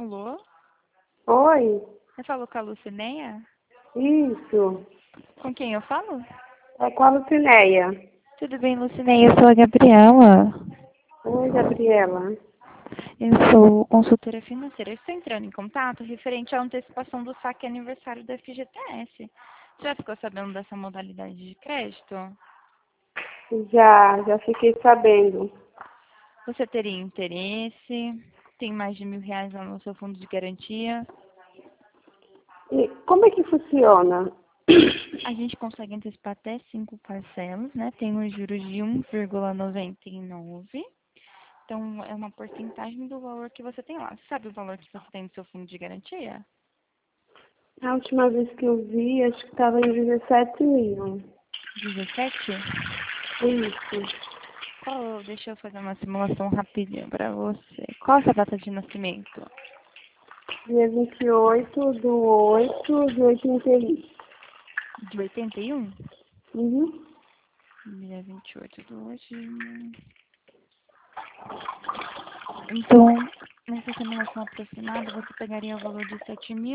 Alô? Oi, Eu falo com a Lucineia? isso. Com quem eu falo? É com a Lucinéia. Tudo bem, Lucineia? Eu sou a Gabriela. Oi, Gabriela. Eu sou consultora financeira. Eu estou entrando em contato referente à antecipação do saque aniversário da FGTS. Você já ficou sabendo dessa modalidade de crédito? Já fiquei sabendo. Você teria interesse? Tem mais de R$ 1.000 lá no seu fundo de garantia? E como é que funciona? A gente consegue antecipar até 5 parcelas, né? Tem os juros de 1,99. Então, é uma porcentagem do valor que você tem lá. Você sabe o valor que você tem no seu fundo de garantia? A última vez que eu vi, acho que estava em 17 mil. 17? Isso. Deixa eu fazer uma simulação rapidinho para você. Qual é a sua data de nascimento? Dia 28/8 de 81. De 81? Uhum. Dia 28 do hoje. Então, nessa simulação aproximada, você pegaria o valor de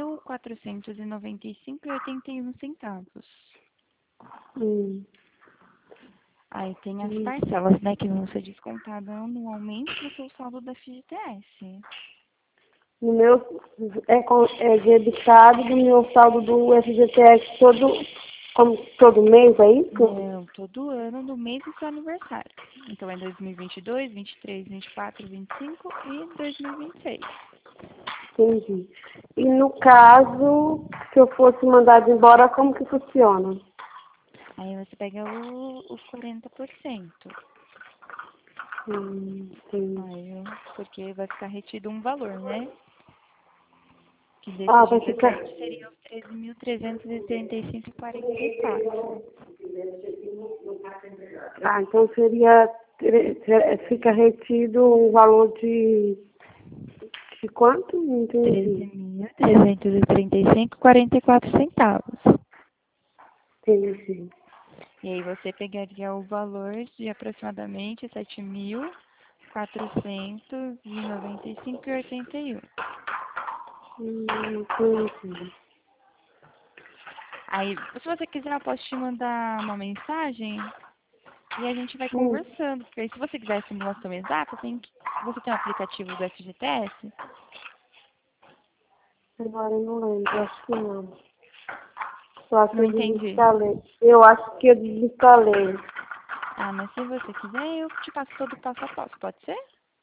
7.495,81 centavos. Hum. Aí tem as Hum. parcelas, né, que vão ser descontadas anualmente no seu saldo da FGTS. No meu, é debitado do meu saldo do FGTS todo mês, é isso? Não, todo ano no mês do seu aniversário. Então é 2022, 23, 24, 25 e 2026. Entendi. E no caso, se eu fosse mandado embora, como que funciona? Aí você pega os 40%. Entendi. Porque vai ficar retido um valor, né? Que Ah, desses vai ficar. 17 seria os 13.335,44. Ah, então fica retido um valor de quanto? Não entendi. 13.335,44 centavos. Entendi. E aí você pegaria o valor de aproximadamente 7.495,81. Entendi. Aí, se você quiser, eu posso te mandar uma mensagem e a gente vai Hum, conversando. Porque aí, se você quiser a simulação exata, você tem um aplicativo do FGTS? agora eu não lembro, acho que não. Eu acho que Não eu entendi. desinstalei. Eu acho que eu desinstalei. Ah, mas se você quiser, eu te passo todo o passo a passo, pode ser?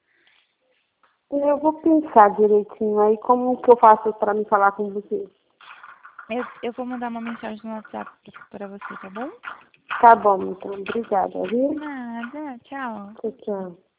Eu vou pensar direitinho aí como que eu faço para me falar com você. Eu vou mandar uma mensagem no WhatsApp para você, tá bom? Tá bom, então. Obrigada, viu? Nada, tchau. Tchau, tchau.